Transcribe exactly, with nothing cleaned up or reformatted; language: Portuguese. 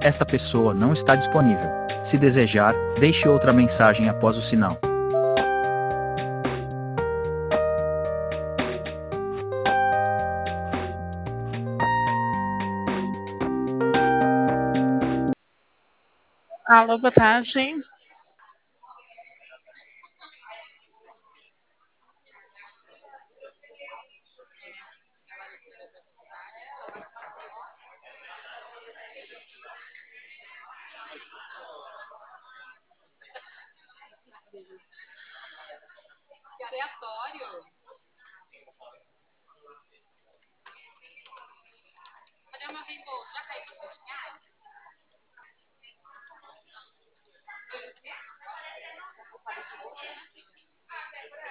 esta pessoa não está disponível. Se desejar, deixe outra mensagem após o sinal. Alô, boa tarde.